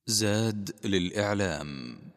زاد للإعلام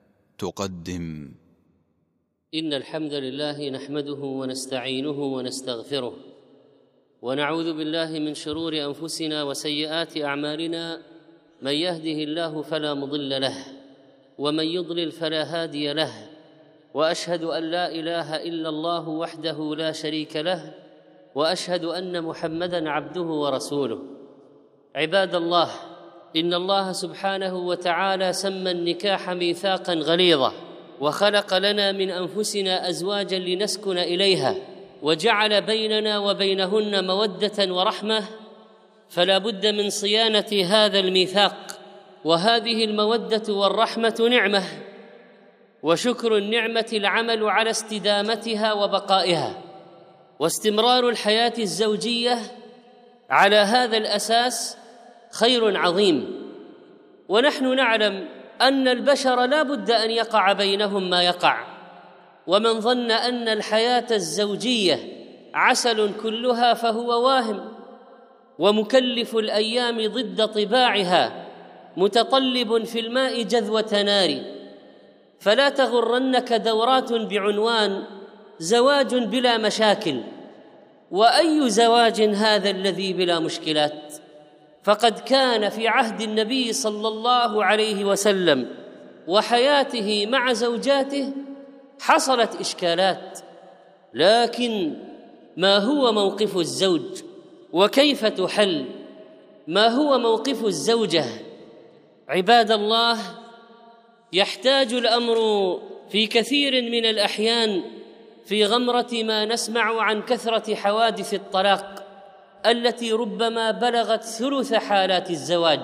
تقدم. إن الحمد لله نحمده ونستعينه ونستغفره ونعوذ بالله من شرور أنفسنا وسيئات أعمالنا. من يهده الله فلا مضل له ومن يضلل فلا هادي له، وأشهد أن لا إله إلا الله وحده لا شريك له، وأشهد أن محمدًا عبده ورسوله. عباد الله، إن الله سبحانه وتعالى سمى النكاح ميثاقًا غليظًا، وخلق لنا من أنفسنا أزواجًا لنسكن إليها، وجعل بيننا وبينهن مودة ورحمة، فلا بد من صيانة هذا الميثاق. وهذه المودة والرحمة نعمة، وشكر النعمة العمل على استدامتها وبقائها، واستمرار الحياة الزوجية على هذا الأساس خير عظيم. ونحن نعلم أن البشر لا بد أن يقع بينهم ما يقع، ومن ظن أن الحياة الزوجية عسل كلها فهو واهم، ومكلف الأيام ضد طباعها، متطلب في الماء جذوة نار. فلا تغرنك دورات بعنوان زواج بلا مشاكل، وأي زواج هذا الذي بلا مشكلات؟ فقد كان في عهد النبي صلى الله عليه وسلم وحياته مع زوجاته حصلت إشكالات، لكن ما هو موقف الزوج وكيف تحل؟ ما هو موقف الزوجة؟ عباد الله، يحتاج الأمر في كثير من الأحيان في غمرة ما نسمع عن كثرة حوادث الطلاق التي ربما بلغت ثلث حالات الزواج،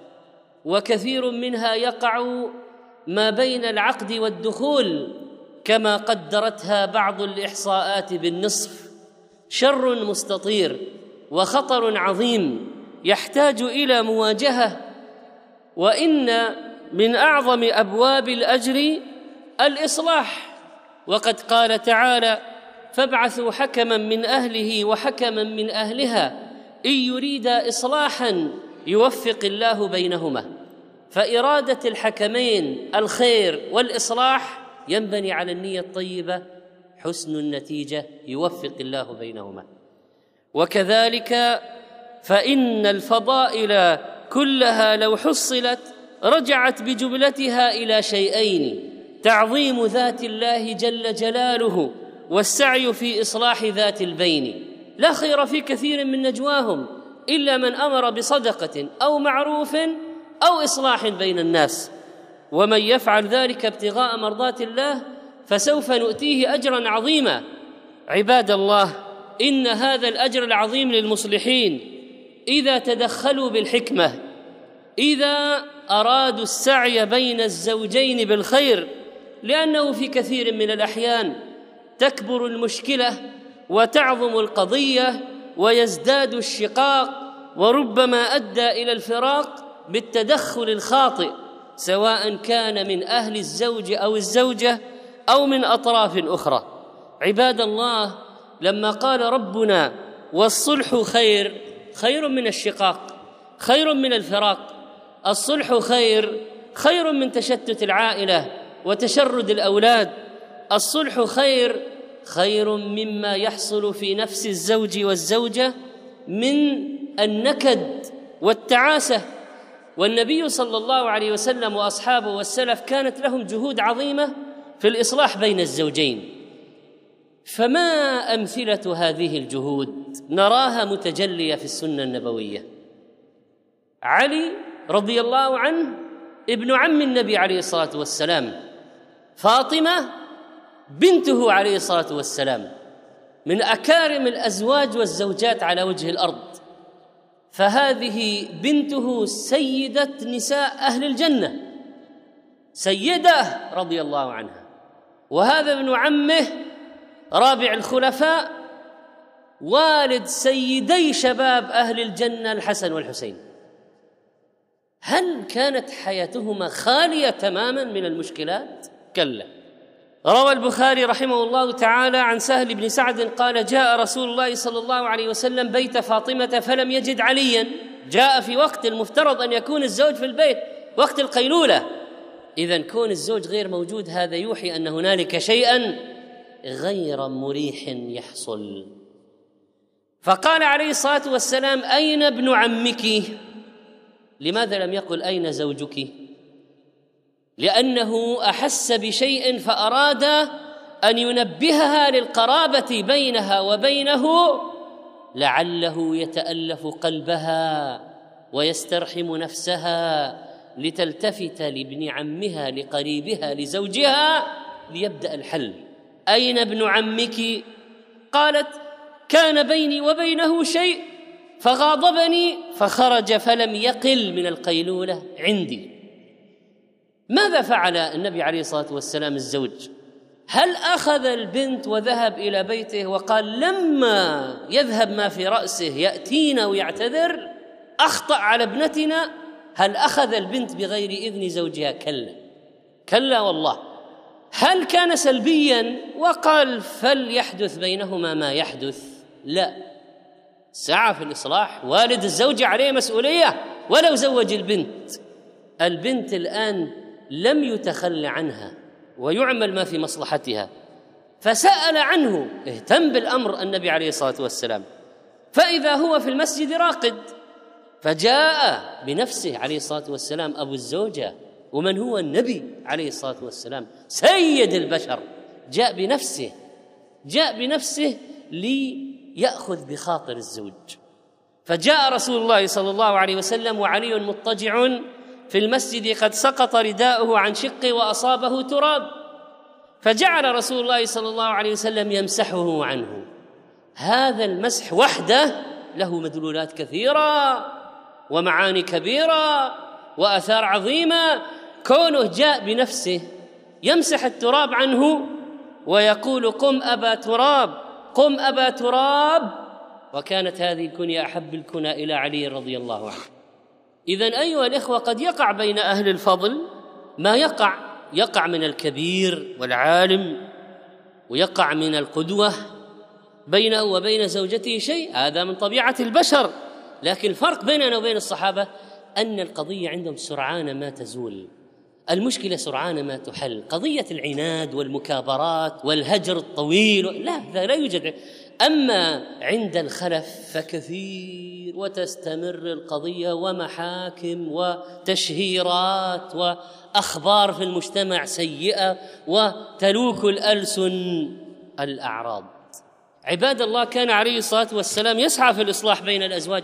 وكثير منها يقع ما بين العقد والدخول كما قدرتها بعض الإحصاءات بالنصف. شر مستطير وخطر عظيم يحتاج إلى مواجهة. وإن من أعظم أبواب الأجر الإصلاح، وقد قال تعالى: فابعثوا حكما من أهله وحكما من أهلها إن يريدا إصلاحا يوفق الله بينهما. فإرادة الحكمين الخير والإصلاح ينبني على النية الطيبة، حسن النتيجة يوفق الله بينهما. وكذلك فإن الفضائل كلها لو حصلت رجعت بجملتها إلى شيئين: تعظيم ذات الله جل جلاله، والسعي في إصلاح ذات البين. لا خير في كثير من نجواهم إلا من أمر بصدقة أو معروف أو إصلاح بين الناس، ومن يفعل ذلك ابتغاء مرضات الله فسوف نؤتيه أجرا عظيما. عباد الله، إن هذا الأجر العظيم للمصلحين إذا تدخلوا بالحكمة، إذا أرادوا السعي بين الزوجين بالخير، لأنه في كثير من الأحيان تكبر المشكلة وتعظم القضية ويزداد الشقاق، وربما أدى إلى الفراق بالتدخل الخاطئ، سواء كان من أهل الزوج أو الزوجة أو من أطراف أخرى. عباد الله، لما قال ربنا: والصلح خير، خير من الشقاق، خير من الفراق. الصلح خير من تشتت العائلة وتشرد الأولاد. الصلح خير مما يحصل في نفس الزوج والزوجة من النكد والتعاسة. والنبي صلى الله عليه وسلم وأصحابه والسلف كانت لهم جهود عظيمة في الإصلاح بين الزوجين. فما أمثلة هذه الجهود؟ نراها متجلية في السنة النبوية. علي رضي الله عنه ابن عم النبي عليه الصلاة والسلام، فاطمة بنته عليه الصلاة والسلام، من أكارم الأزواج والزوجات على وجه الأرض، فهذه بنته سيدة نساء أهل الجنة، سيدة رضي الله عنها. وهذا ابن عمه رابع الخلفاء، والد سيدي شباب أهل الجنة الحسن والحسين. هل كانت حياتهما خالية تماما من المشكلات؟ كلا. روى البخاري رحمه الله تعالى عن سهل بن سعد قال: جاء رسول الله صلى الله عليه وسلم بيت فاطمة فلم يجد عليا. جاء في وقت المفترض أن يكون الزوج في البيت، وقت القيلولة. إذن كون الزوج غير موجود هذا يوحي أن هنالك شيئا غير مريح يحصل. فقال عليه الصلاة والسلام: أين ابن عمك؟ لماذا لم يقل أين زوجك؟ لأنه أحس بشيء فأراد أن ينبهها للقرابة بينها وبينه، لعله يتألف قلبها ويسترحم نفسها لتلتفت لابن عمها لقريبها لزوجها ليبدأ الحل. أين ابن عمك؟ قالت: كان بيني وبينه شيء فغاضبني فخرج فلم يقل من القيلولة عندي. ماذا فعل النبي عليه الصلاة والسلام الزوج؟ هل أخذ البنت وذهب إلى بيته وقال لما يذهب ما في رأسه يأتينا ويعتذر أخطأ على ابنتنا؟ هل أخذ البنت بغير إذن زوجها؟ كلا والله. هل كان سلبيا وقال فليحدث بينهما ما يحدث؟ لا، سعى في الإصلاح. والد الزوجة عليه مسؤولية ولو زوج البنت الآن لم يتخلى عنها ويعمل ما في مصلحتها، فسأل عنه، اهتم بالأمر النبي عليه الصلاة والسلام. فإذا هو في المسجد راقد، فجاء بنفسه عليه الصلاة والسلام أبو الزوجة، ومن هو النبي عليه الصلاة والسلام سيد البشر، جاء بنفسه ليأخذ بخاطر الزوج. فجاء رسول الله صلى الله عليه وسلم وعلي مضطجع في المسجد قد سقط رداؤه عن شقه وأصابه تراب، فجعل رسول الله صلى الله عليه وسلم يمسحه عنه. هذا المسح وحده له مدلولات كثيرة ومعاني كبيرة وآثار عظيمة. كونه جاء بنفسه يمسح التراب عنه ويقول قم أبا تراب، قم أبا تراب، وكانت هذه الكنية أحب الكنى إلى علي رضي الله عنه. إذن أيها الإخوة، قد يقع بين أهل الفضل ما يقع من الكبير والعالم، ويقع من القدوة بينه وبين زوجته شيء، هذا من طبيعة البشر. لكن الفرق بيننا وبين الصحابة أن القضية عندهم سرعان ما تزول، المشكلة سرعان ما تحل. قضية العناد والمكابرات والهجر الطويل لا يوجد. أما عند الخلف فكثير، وتستمر القضية ومحاكم وتشهيرات وأخبار في المجتمع سيئة وتلوك الألسن الأعراض. عباد الله، كان عليه الصلاة والسلام يسعى في الإصلاح بين الأزواج.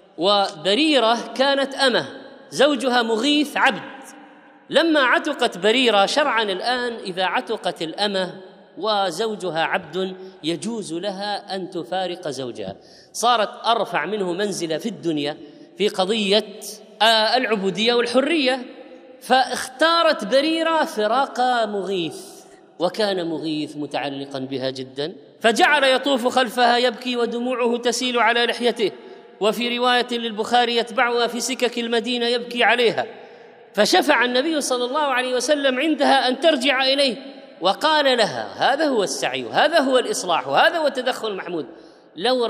وبريرة كانت أمه، زوجها مغيث عبد. لما عتقت بريرة، شرعا الآن إذا عتقت الأمة وزوجها عبد يجوز لها أن تفارق زوجها، صارت أرفع منه منزلة في الدنيا في قضية العبودية والحرية. فاختارت بريرة فراق مغيث، وكان مغيث متعلقا بها جدا، فجعل يطوف خلفها يبكي ودموعه تسيل على لحيته، وفي رواية للبخاري يتبعها في سكك المدينة يبكي عليها. فشفع النبي صلى الله عليه وسلم عندها أن ترجع إليه، وقال لها هذا هو السعي، هذا هو الإصلاح، وهذا هو التدخل المحمود. لو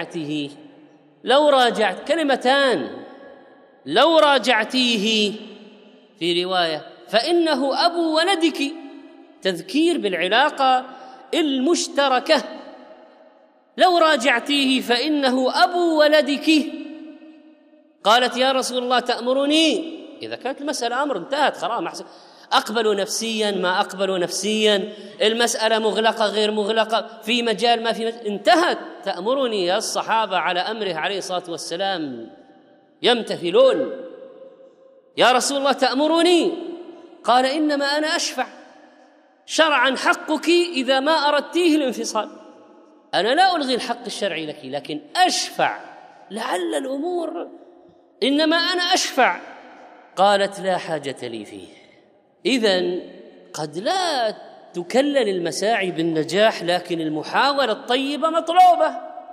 راجعت كلمتان، لو راجعتيه في رواية فإنه أبو ولدك، تذكير بالعلاقة المشتركة. لو راجعتيه فإنه أبو ولدك. قالت يا رسول الله تأمرني؟ إذا كانت المسألة أمر انتهت خلاص، أقبل نفسيا ما أقبل نفسيا، المسألة مغلقة غير مغلقة، في مجال ما في مجال، انتهت. تأمرني يا الصحابة على أمره عليه الصلاة والسلام يمتثلون. يا رسول الله تأمرني؟ قال إنما أنا أشفع، شرعا حقك إذا ما أردتيه الانفصال، أنا لا ألغي الحق الشرعي لك، لكن أشفع لعل الأمور، إنما أنا أشفع. قالت لا حاجة لي فيه. إذن قد لا تكلل المساعي بالنجاح، لكن المحاولة الطيبة مطلوبة.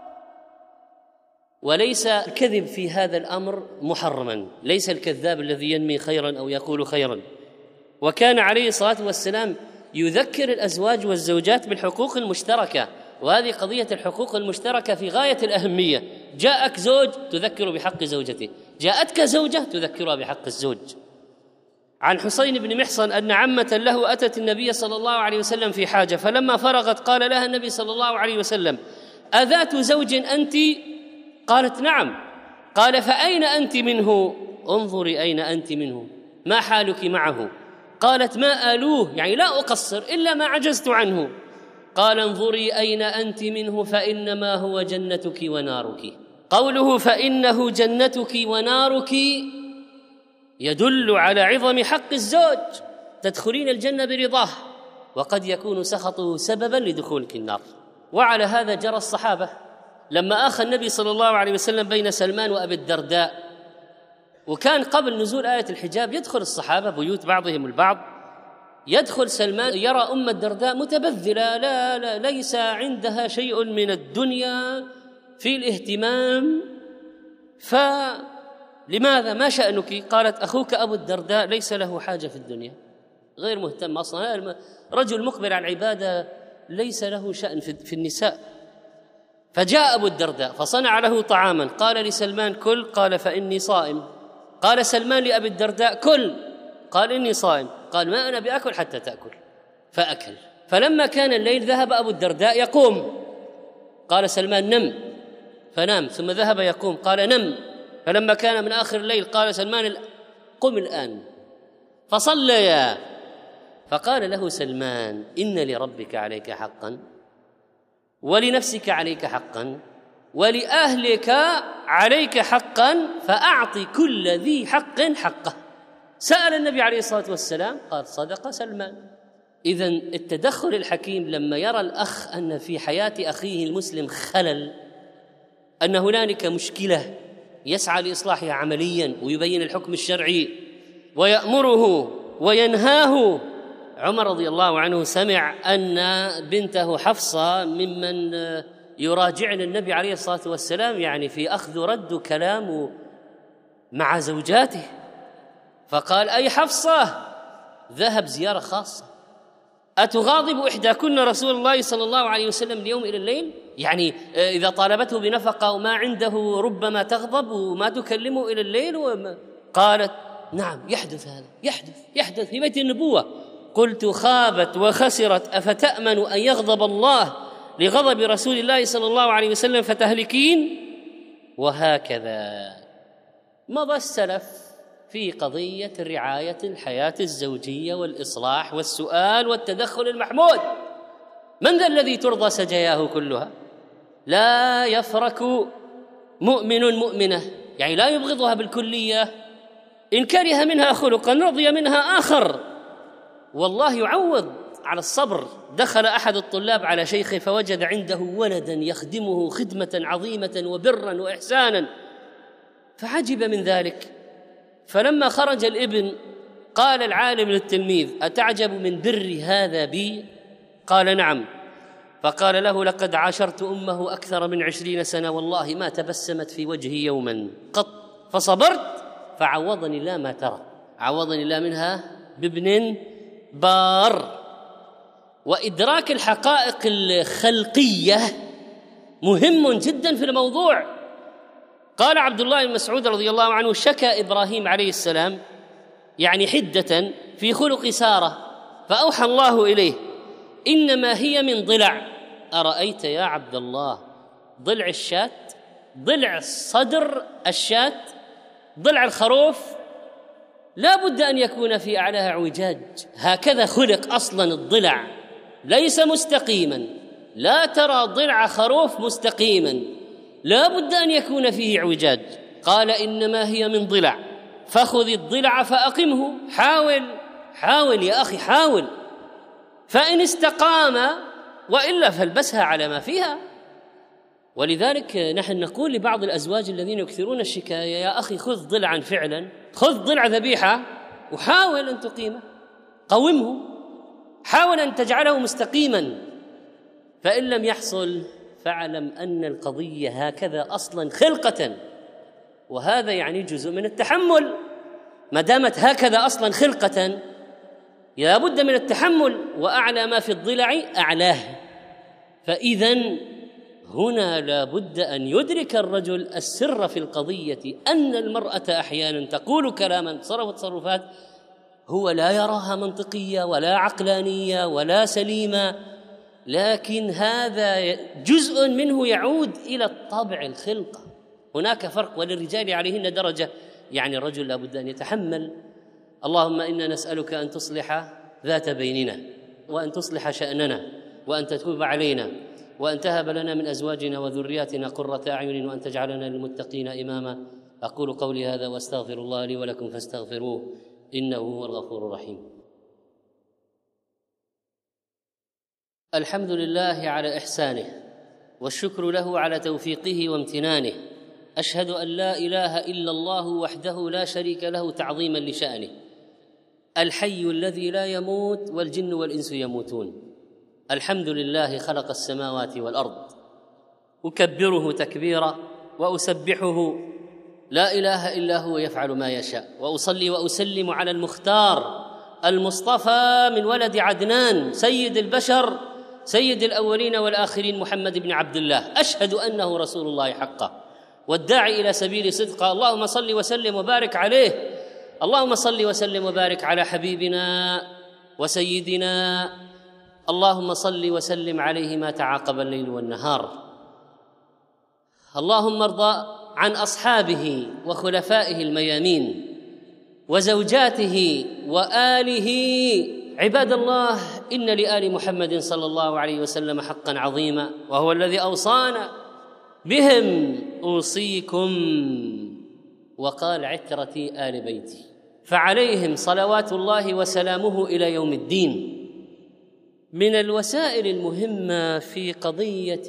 وليس الكذب في هذا الأمر محرما، ليس الكذاب الذي ينمي خيرا أو يقول خيرا. وكان عليه الصلاة والسلام يذكر الأزواج والزوجات بالحقوق المشتركة، وهذه قضية الحقوق المشتركة في غاية الأهمية. جاءك زوج تذكر بحق زوجته، جاءتك زوجة تذكرها بحق الزوج. عن حسين بن محصن أن عمة له أتت النبي صلى الله عليه وسلم في حاجة، فلما فرغت قال لها النبي صلى الله عليه وسلم: أذات زوج أنت؟ قالت: نعم. قال: فأين أنت منه؟ انظري أين أنت منه، ما حالك معه؟ قالت: ما آلوه، يعني لا أقصر إلا ما عجزت عنه. قال: انظري أين أنت منه فإنما هو جنتك ونارك. قوله فإنه جنتك ونارك يدل على عظم حق الزوج، تدخلين الجنة برضاه، وقد يكون سخطه سببا لدخولك النار. وعلى هذا جرى الصحابة لما آخى النبي صلى الله عليه وسلم بين سلمان وأبي الدرداء، وكان قبل نزول آية الحجاب يدخل الصحابة بيوت بعضهم البعض، يدخل سلمان يرى أم الدرداء متبذلة، لا ليس عندها شيء من الدنيا في الاهتمام، فلماذا ما شأنك؟ قالت: أخوك أبو الدرداء ليس له حاجة في الدنيا، غير مهتم أصلا، رجل مقبل على العبادة ليس له شأن في النساء. فجاء أبو الدرداء فصنع له طعاما، قال لسلمان: كل. قال: فإني صائم. قال سلمان لأبي الدرداء: كل. قال: إني صائم. قال: ما أنا بأكل حتى تأكل. فأكل. فلما كان الليل ذهب أبو الدرداء يقوم، قال سلمان: نم. فنام، ثم ذهب يقوم، قال: نم. فلما كان من آخر الليل قال سلمان: قم الآن. فصليا. فقال له سلمان: إن لربك عليك حقا، ولنفسك عليك حقا، ولأهلك عليك حقا، فأعط كل ذي حق حقه. سأل النبي عليه الصلاة والسلام، قال: صدق سلمان. إذن التدخل الحكيم لما يرى الأخ أن في حياة أخيه المسلم خلل، أن هنالك مشكلة، يسعى لإصلاحها عملياً ويبين الحكم الشرعي ويأمره وينهاه. عمر رضي الله عنه سمع أن بنته حفصة ممن يراجعن النبي عليه الصلاة والسلام، يعني في أخذ رد كلام مع زوجاته، فقال: أي حفصة، ذهب زيارة خاصة، أتغاضب إحداكن رسول الله صلى الله عليه وسلم اليوم إلى الليل؟ يعني إذا طالبته بنفقة وما عنده ربما تغضب وما تكلمه إلى الليل قالت: نعم، يحدث هذا، يحدث في بيت النبوة. قلت: خابت وخسرت، أفتأمن أن يغضب الله لغضب رسول الله صلى الله عليه وسلم فتهلكين؟ وهكذا مضى السلف في قضية رعاية الحياة الزوجية والإصلاح والسؤال والتدخل المحمود. من ذا الذي ترضى سجياه كلها؟ لا يفرك مؤمن مؤمنة، يعني لا يبغضها بالكلية، إن كره منها خلقا رضي منها آخر. والله يعوض على الصبر. دخل أحد الطلاب على شيخه فوجد عنده ولدا يخدمه خدمة عظيمة وبرا وإحسانا، فعجب من ذلك. فلما خرج الابن قال العالم للتلميذ: أتعجب من بر هذا بي؟ قال: نعم. فقال له: لقد عاشرت أمه أكثر من 20 سنة، والله ما تبسمت في وجهي يوما قط، فصبرت فعوضني الله ما ترى، عوضني الله منها بابن بار. وإدراك الحقائق الخلقية مهم جدا في الموضوع. قال عبد الله بن مسعود رضي الله عنه: شكى إبراهيم عليه السلام يعني حدة في خلق سارة، فأوحى الله إليه: إنما هي من ضلع. أرأيت يا عبد الله ضلع الشاة، ضلع صدر الشاة، ضلع الخروف لا بد أن يكون في أعلاها اعوجاج، هكذا خلق أصلا الضلع، ليس مستقيما. لا ترى ضلع خروف مستقيما، لا بد أن يكون فيه اعوجاج. قال: إنما هي من ضلع، فخذ الضلع فأقمه، حاول يا أخي، حاول، فإن استقام، وإلا فالبسها على ما فيها. ولذلك نحن نقول لبعض الأزواج الذين يكثرون الشكاية: يا أخي خذ ضلعا فعلا، خذ ضلع ذبيحة وحاول أن تقيمه، قومه، حاول أن تجعله مستقيما. فإن لم يحصل فاعلم أن القضية هكذا أصلا خلقة، وهذا يعني جزء من التحمل. ما دامت هكذا أصلا خلقة لا بد من التحمل، وأعلى ما في الضلع أعلاه. فإذن هنا لا بد أن يدرك الرجل السر في القضية، أن المرأة أحيانا تقول كلاما، تصرف تصرفات هو لا يراها منطقية ولا عقلانية ولا سليمة، لكن هذا جزء منه يعود إلى الطبع الخلقة. هناك فرق، وللرجال عليهن درجة، يعني الرجل لا بد أن يتحمل. اللهم إنا نسألك أن تصلح ذات بيننا، وأن تصلح شأننا، وأن تتوب علينا، وأن تهب لنا من أزواجنا وذرياتنا قرة أعين، وأن تجعلنا للمتقين إماما. أقول قولي هذا وأستغفر الله لي ولكم فاستغفروه إنه هو الغفور الرحيم. الحمد لله على إحسانه، والشكر له على توفيقه وامتنانه. أشهد أن لا إله إلا الله وحده لا شريك له تعظيما لشأنه، الحي الذي لا يموت والجن والإنس يموتون. الحمد لله خلق السماوات والأرض، أكبره تكبيرا وأسبحه، لا إله إلا هو يفعل ما يشاء. وأصلي وأسلم على المختار المصطفى من ولد عدنان، سيد البشر، سيد الأولين والآخرين، محمد بن عبد الله. أشهد أنه رسول الله حقا والداعي إلى سبيل صدقا. اللهم صل وسلم وبارك عليه، اللهم صل وسلم وبارك على حبيبنا وسيدنا، اللهم صل وسلم عليه ما تعاقب الليل والنهار. اللهم ارضى عن أصحابه وخلفائه الميامين وزوجاته وآله. عباد الله، إن لآل محمد صلى الله عليه وسلم حقا عظيما، وهو الذي أوصانا بهم أوصيكم، وقال عترتي آل بيتي، فعليهم صلوات الله وسلامه إلى يوم الدين. من الوسائل المهمة في قضية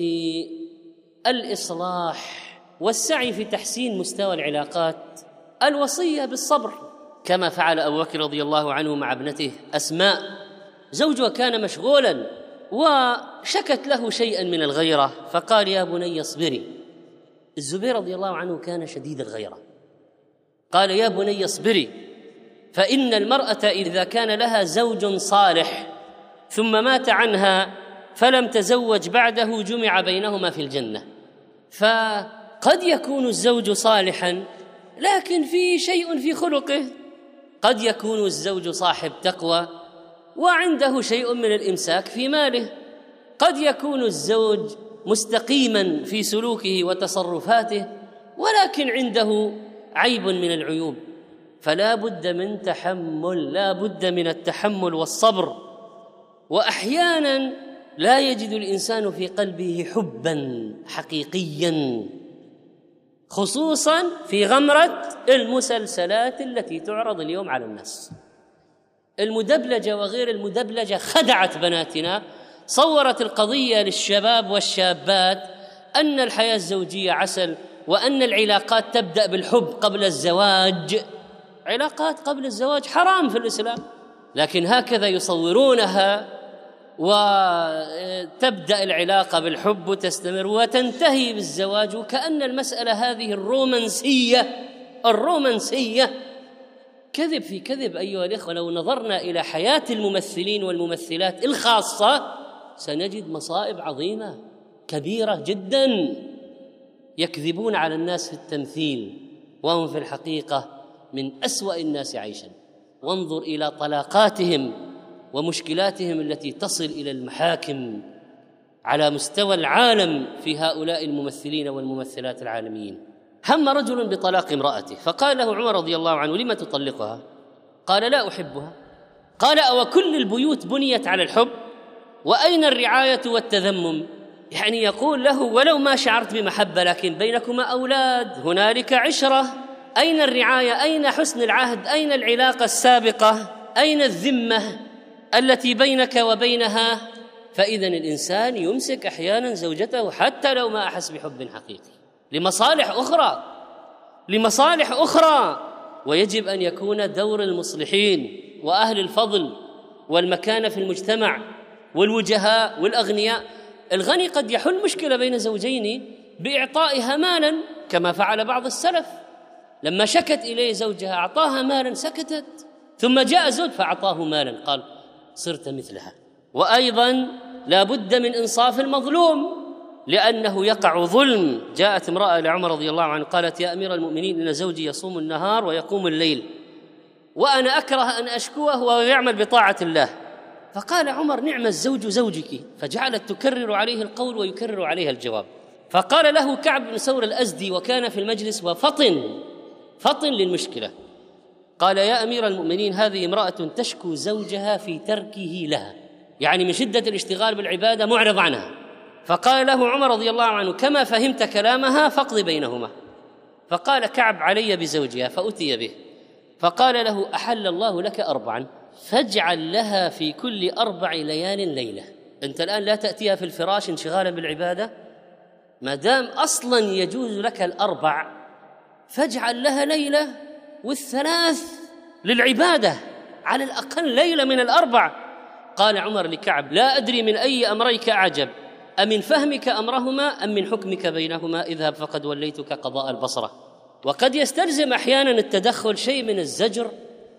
الإصلاح والسعي في تحسين مستوى العلاقات الوصية بالصبر، كما فعل أبو بكر رضي الله عنه مع ابنته أسماء. زوجها كان مشغولا وشكت له شيئا من الغيرة، فقال يا بني اصبري. الزبير رضي الله عنه كان شديد الغيرة، قال يا بني اصبري، فإن المرأة إذا كان لها زوج صالح ثم مات عنها فلم تزوج بعده جمع بينهما في الجنة. فقد يكون الزوج صالحا لكن في شيء في خلقه، قد يكون الزوج صاحب تقوى وعنده شيء من الإمساك في ماله، قد يكون الزوج مستقيما في سلوكه وتصرفاته ولكن عنده عيب من العيوب. فلا بد من تحمل، لا بد من التحمل والصبر. وأحيانا لا يجد الإنسان في قلبه حبا حقيقيا، خصوصا في غمرة المسلسلات التي تعرض اليوم على الناس. المدبلجة وغير المدبلجة خدعت بناتنا، صورت القضية للشباب والشابات أن الحياة الزوجية عسل، وأن العلاقات تبدأ بالحب قبل الزواج. علاقات قبل الزواج حرام في الإسلام، لكن هكذا يصورونها، وتبدأ العلاقة بالحب وتستمر وتنتهي بالزواج، وكأن المسألة هذه الرومانسية كذب في كذب. أيها الإخوة، لو نظرنا إلى حياة الممثلين والممثلات الخاصة سنجد مصائب عظيمة كبيرة جدا. يكذبون على الناس في التمثيل وهم في الحقيقة من أسوأ الناس عيشا. وانظر إلى طلاقاتهم ومشكلاتهم التي تصل إلى المحاكم على مستوى العالم في هؤلاء الممثلين والممثلات العالميين. هم رجل بطلاق امرأته فقال له عمر رضي الله عنه لما تطلقها؟ قال لا أحبها. قال أو كل البيوت بنيت على الحب؟ وأين الرعاية والتذمم؟ يعني يقول له ولو ما شعرت بمحبة لكن بينكما أولاد، هنالك عشرة، أين الرعاية؟ أين حسن العهد؟ أين العلاقة السابقة؟ أين الذمة التي بينك وبينها؟ فإذن الإنسان يمسك أحيانا زوجته حتى لو ما أحس بحب حقيقي لمصالح أخرى. ويجب أن يكون دور المصلحين وأهل الفضل والمكانة في المجتمع والوجهاء والأغنياء. الغني قد يحل مشكلة بين زوجين بإعطائها مالا، كما فعل بعض السلف، لما شكت إليه زوجها أعطاها مالا سكتت، ثم جاء زوج فأعطاه مالا قال صرت مثلها. وأيضا لا بد من إنصاف المظلوم لأنه يقع ظلم. جاءت امرأة لعمر رضي الله عنه قالت يا أمير المؤمنين إن زوجي يصوم النهار ويقوم الليل، وأنا أكره أن أشكوه وهو يعمل بطاعة الله. فقال عمر: نعم الزوج زوجك. فجعلت تكرر عليه القول ويكرر عليها الجواب. فقال له كعب بن ثور الأزدي وكان في المجلس وفطن للمشكلة، قال: يا أمير المؤمنين، هذه امرأة تشكو زوجها في تركه لها، يعني من شدة الاشتغال بالعبادة معرض عنها. فقال له عمر رضي الله عنه: كما فهمت كلامها فاقض بينهما. فقال كعب: علي بزوجها. فأتي به فقال له: أحل الله لك 4 فاجعل لها في كل 4 ليال ليلة. أنت الآن لا تأتيها في الفراش انشغالا بالعبادة، ما دام أصلا يجوز لك 4 فاجعل لها ليلة وال3 للعبادة، على الأقل ليلة من 4. قال عمر لكعب: لا أدري من أي أمريك أعجب، أمن فهمك أمرهما أم من حكمك بينهما؟ اذهب فقد وليتك قضاء البصرة. وقد يستلزم أحيانا التدخل شيء من الزجر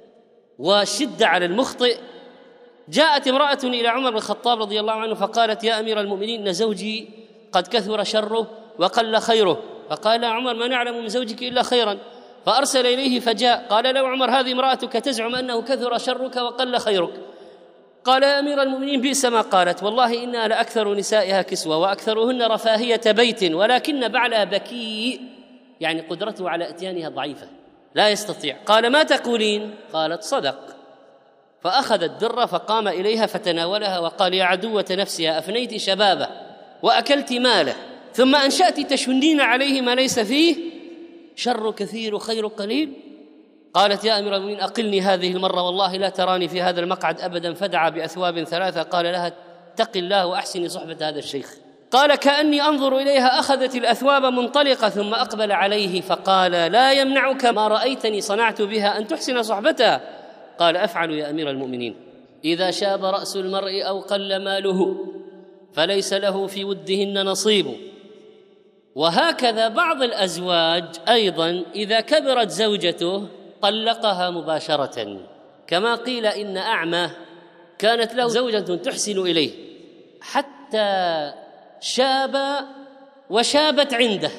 وشدة على المخطئ. جاءت امرأة إلى عمر بن الخطاب رضي الله عنه فقالت: يا أمير المؤمنين، إن زوجي قد كثر شره وقل خيره. فقال عمر: ما نعلم من زوجك إلا خيرا. فأرسل إليه فجاء. قال له عمر: هذه امرأتك تزعم أنه كثر شرك وقل خيرك. قال: يا أمير المؤمنين، بئس ما قالت، والله إنها لأكثر نسائها كسوة وأكثرهن رفاهية بيت، ولكن بعلها بكي، يعني قدرته على إتيانها ضعيفة لا يستطيع. قال: ما تقولين؟ قالت: صدق. فأخذ الدرة فقام إليها فتناولها وقال: يا عدوة نفسها، أفنيت شبابه وأكلت ماله، ثم أنشأت تشنين عليه ما ليس فيه، شر كثير وخير قليل. قالت: يا أمير المؤمنين، أقلني هذه المرة، والله لا تراني في هذا المقعد أبدا. فدعا بأثواب 3. قال لها: اتق الله وأحسني صحبة هذا الشيخ. قال: كأني أنظر إليها أخذت الأثواب منطلقة، ثم أقبل عليه فقال: لا يمنعك ما رأيتني صنعت بها أن تحسن صحبتها. قال: أفعل يا أمير المؤمنين. إذا شاب رأس المرء أو قل ماله فليس له في ودهن نصيب. وهكذا بعض الأزواج أيضا إذا كبرت زوجته طلقها مباشرة، كما قيل إن أعمى كانت له زوجة تحسن إليه حتى شاب وشابت عنده،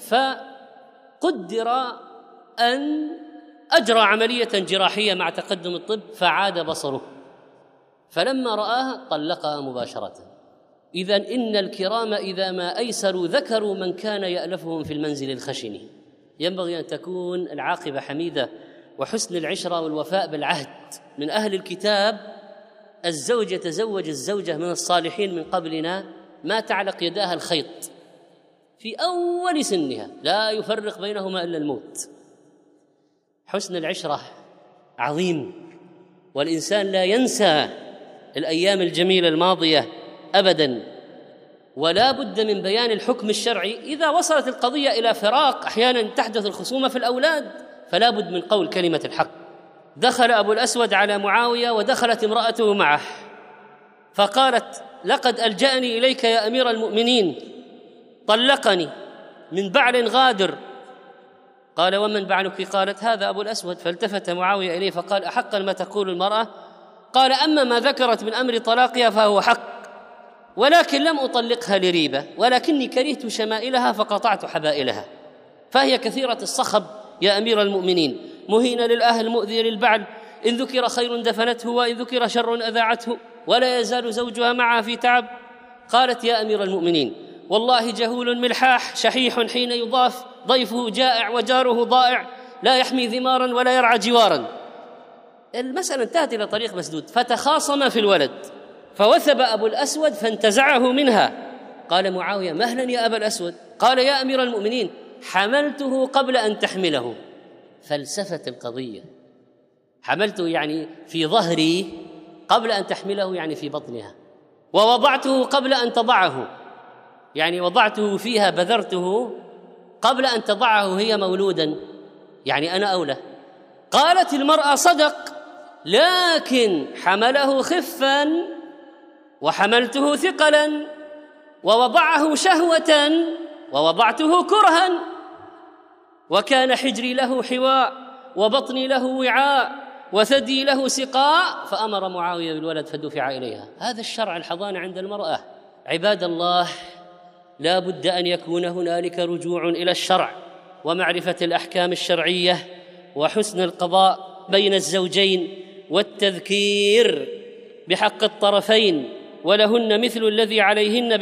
فقدر أن أجرى عملية جراحية مع تقدم الطب فعاد بصره، فلما رآها طلقها مباشرة. إذن إن الكرام إذا ما أيسروا ذكروا من كان يألفهم في المنزل الخشن. ينبغي أن تكون العاقبة حميدة وحسن العشرة والوفاء بالعهد. من أهل الكتاب الزوج يتزوج الزوجة من الصالحين من قبلنا ما تعلق يداها الخيط في أول سنها، لا يفرق بينهما إلا الموت. حسن العشرة عظيم، والإنسان لا ينسى الأيام الجميلة الماضية أبداً، ولا بد من بيان الحكم الشرعي. إذا وصلت القضية إلى فراق أحياناً تحدث الخصومة في الأولاد، فلا بد من قول كلمة الحق. دخل أبو الأسود على معاوية ودخلت امرأته معه فقالت: لقد ألجأني إليك يا أمير المؤمنين، طلقني من بعل غادر. قال: ومن بعلك؟ قالت: هذا أبو الأسود. فالتفت معاوية إليه فقال: أحقا ما تقول المرأة؟ قال: أما ما ذكرت من أمر طلاقها فهو حق، ولكن لم أطلقها لريبة، ولكني كرهت شمائلها فقطعت حبائلها، فهي كثيرة الصخب يا أمير المؤمنين، مهينة للأهل مؤذية للبعل، إن ذكر خير دفنته وإن ذكر شر أذاعته، ولا يزال زوجها معها في تعب. قالت: يا أمير المؤمنين، والله جهول ملحاح شحيح حين يضاف، ضيفه جائع وجاره ضائع، لا يحمي ذمارا ولا يرعى جوارا. المسألة انتهت إلى طريق مسدود، فتخاصم في الولد، فوثب أبو الأسود فانتزعه منها. قال معاوية: مهلا يا أبا الأسود. قال: يا أمير المؤمنين، حملته قبل أن تحمله. فلسفة القضية، حملته يعني في ظهري قبل أن تحمله، يعني في بطنها، ووضعته قبل أن تضعه، يعني وضعته فيها بذرته قبل أن تضعه هي مولودا، يعني أنا أولى. قالت المرأة: صدق، لكن حمله خفا وحملته ثقلا، ووضعه شهوة ووضعته كرها، وكان حجري له حواء وبطني له وعاء وثدي له سقاء. فأمر معاوية بالولد فدفع إليها. هذا الشرع الحضانة عند المرأة. عباد الله، لا بد أن يكون هنالك رجوع إلى الشرع ومعرفة الأحكام الشرعية وحسن القضاء بين الزوجين والتذكير بحق الطرفين، ولهن مثل الذي عليهن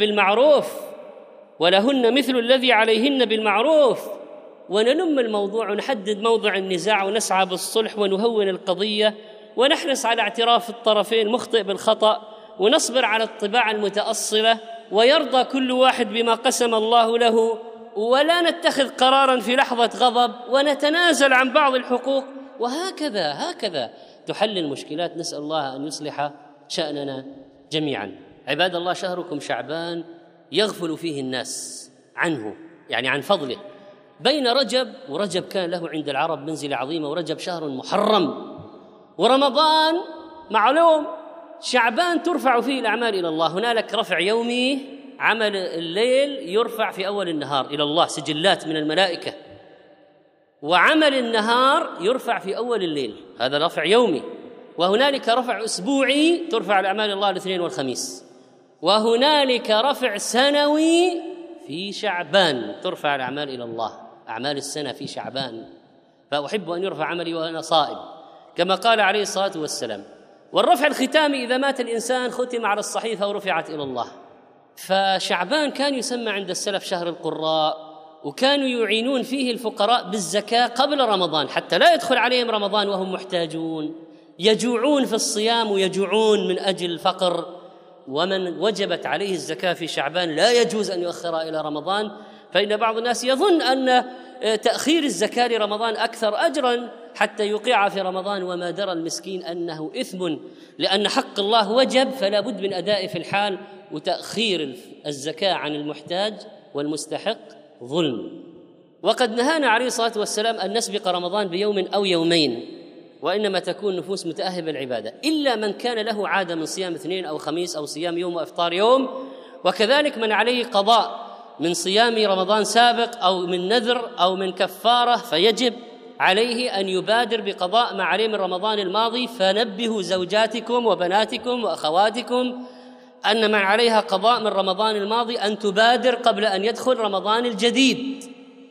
بالمعروف، وننم الموضوع ونحدد موضع النزاع ونسعى بالصلح ونهون القضية ونحرص على اعتراف الطرفين المخطئ بالخطأ، ونصبر على الطباع المتأصلة، ويرضى كل واحد بما قسم الله له، ولا نتخذ قراراً في لحظة غضب ونتنازل عن بعض الحقوق، هكذا تحل المشكلات. نسأل الله أن يصلح شأننا جميعاً. عباد الله، شهركم شعبان يغفل فيه الناس عنه، يعني عن فضله. بين رجب ورجب كان له عند العرب منزلة عظيمة، ورجب شهر محرم، ورمضان معلوم، شعبان ترفع فيه الأعمال إلى الله. هنالك رفع يومي، عمل الليل يرفع في أول النهار إلى الله، سجلات من الملائكة، وعمل النهار يرفع في أول الليل، هذا رفع يومي. وهنالك رفع أسبوعي ترفع الأعمال إلى الله الاثنين والخميس، وهنالك رفع سنوي في شعبان ترفع الأعمال إلى الله، أعمال السنة في شعبان. فأحب أن يرفع عملي وأنا صائم، كما قال عليه الصلاة والسلام. والرفع الختامي إذا مات الإنسان ختم على الصحيفة ورفعت إلى الله. فشعبان كان يسمى عند السلف شهر القراء، وكانوا يعينون فيه الفقراء بالزكاة قبل رمضان حتى لا يدخل عليهم رمضان وهم محتاجون، يجوعون في الصيام ويجوعون من أجل الفقر. ومن وجبت عليه الزكاة في شعبان لا يجوز أن يؤخرها إلى رمضان، فإن بعض الناس يظن أن تأخير الزكاة لرمضان أكثر أجراً حتى يوقع في رمضان، وما درى المسكين أنه إثم، لأن حق الله وجب فلا بد من أدائه في الحال، وتأخير الزكاة عن المحتاج والمستحق ظلم. وقد نهانا عليه الصلاة والسلام أن نسبق رمضان بيوم أو يومين، وإنما تكون نفوس متأهبة العبادة، إلا من كان له عادة من صيام اثنين أو خميس أو صيام يوم وإفطار يوم، وكذلك من عليه قضاء من صيام رمضان سابق أو من نذر أو من كفارة، فيجب عليه أن يبادر بقضاء ما عليه من رمضان الماضي. فنبهوا زوجاتكم وبناتكم وأخواتكم أن من عليها قضاء من رمضان الماضي أن تبادر قبل أن يدخل رمضان الجديد،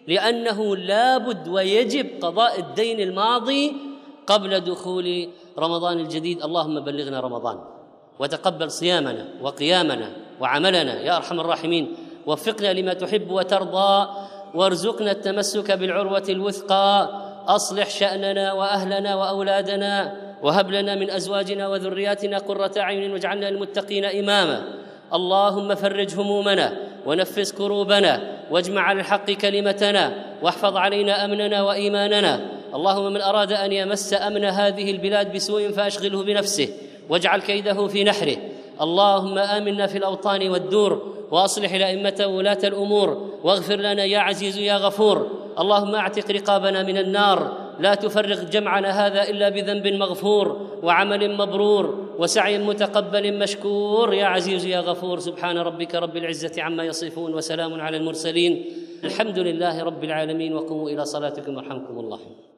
لأنه لا بد ويجب قضاء الدين الماضي قبل دخول رمضان الجديد. اللهم بلغنا رمضان وتقبل صيامنا وقيامنا وعملنا يا أرحم الراحمين، وفقنا لما تحب وترضى، وارزقنا التمسك بالعروة الوثقى، أصلح شأننا وأهلنا وأولادنا، وهب لنا من أزواجنا وذرياتنا قرة أعين واجعلنا للمتقين إماما. اللهم فرج همومنا ونفس كروبنا، واجمع على الحق كلمتنا، واحفظ علينا أمننا وإيماننا. اللهم من أراد أن يمس أمن هذه البلاد بسوء فأشغله بنفسه واجعل كيده في نحره. اللهم آمنا في الأوطان والدور، وأصلح الأئمة وولاة الأمور، واغفر لنا يا عزيز يا غفور. اللهم اعتق رقابنا من النار، لا تفرق جمعنا هذا إلا بذنب مغفور وعمل مبرور وسعي متقبل مشكور يا عزيز يا غفور. سبحان ربك رب العزة عما يصفون، وسلام على المرسلين، الحمد لله رب العالمين. وقوموا إلى صلاتكم يرحمكم الله.